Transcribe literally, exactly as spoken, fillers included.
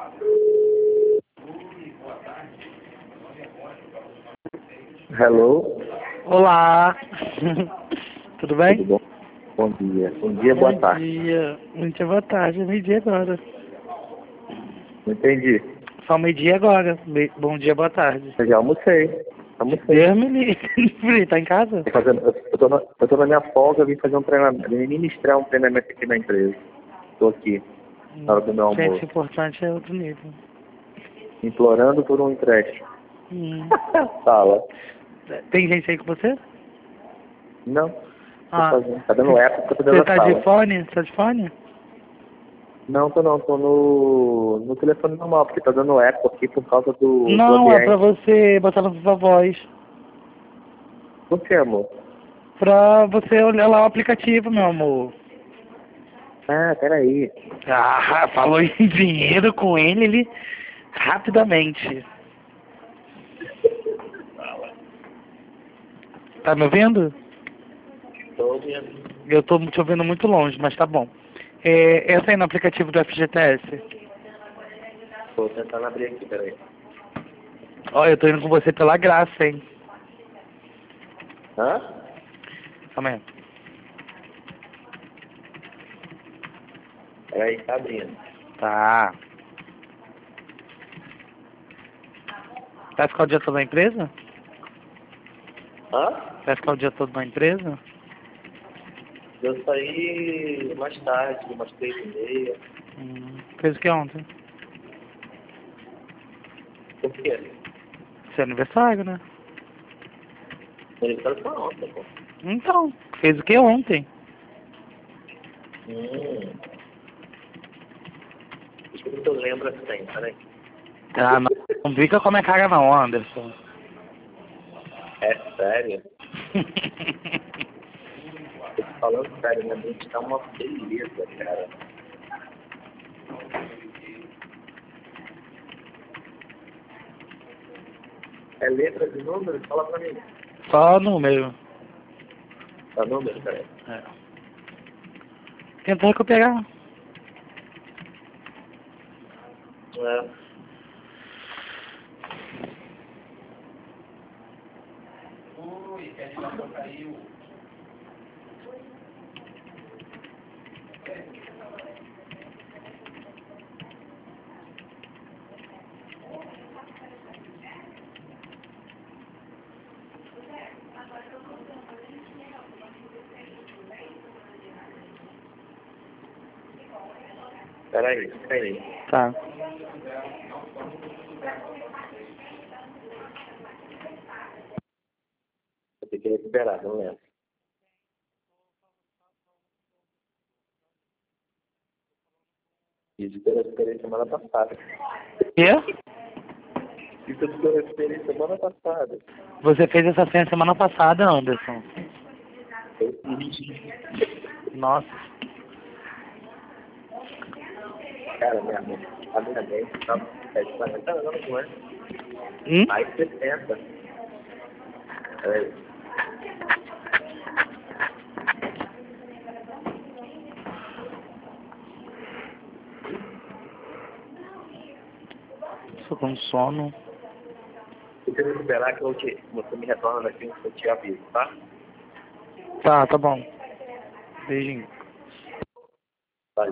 Hello. Olá. Tudo bem? Tudo bom? Bom dia. Bom dia, boa Bom tarde. dia. Bom dia, boa tarde. Meio dia agora. Não entendi. Só meio dia agora. Me- Bom dia, boa tarde. Eu já almocei. Almocei. Deus me livre. Tá em casa? Tô fazendo- Eu eu tô, na, eu tô na minha folga, eu vim fazer um treinamento, vim ministrar um treinamento aqui na empresa. Tô aqui, na hora do meu Gente, almoço, importante é outro nível. implorando por um empréstimo. Hum. Fala. Tem gente aí com você? Não. Tô Ah. fazendo. Tá dando eco, tô fazendo Você a tá sala. de fone? Tá de fone? Não, tô não, tô no, no telefone normal, porque tá dando eco aqui por causa do, do Não, é pra ambiente. você botar na sua voz. Por que, amor? Pra você olhar lá o aplicativo, meu amor. Ah, peraí. Ah, falou em dinheiro com ele, ele rapidamente. Tá me ouvindo? Tô ouvindo. Eu tô te ouvindo muito longe, mas tá bom. É, entra aí no aplicativo do F G T S. Tô tentando abrir aqui, peraí. Ó, eu tô indo com você pela graça, hein? Hã? Calma aí. Peraí, tá abrindo. Tá. Vai ficar o dia todo na empresa? Hã? Vai ficar o dia todo na empresa? Eu saí mais tarde, umas três e meia. Hum, fez o que ontem? Por quê? Seu aniversário, né? Meu aniversário foi ontem, pô. Então, fez o que ontem? Hum. Deixa eu ver se eu lembro assim, peraí. Ah, não. Não fica com a minha cara não, Anderson. É sério? Tô te falando sério, minha mente tá uma beleza, cara. É letra de número? Fala pra mim. Só número. É número, peraí. É. Tenta recuperar. É. Peraí, peraí. Tá. Vou ter que recuperar, não lembro. Isso que eu recuperei semana passada. Quê? Isso que eu recuperei semana passada. Você fez essa senha semana passada, Anderson. Eu fiz. Nossa. Cara, minha mãe, a minha mente tá é de quarenta anos, não é? Hum? Mais de sessenta. É, Tô com sono. se você recuperar, que eu te, você me retorna daqui, eu te aviso, tá? Tá, tá bom. Beijinho.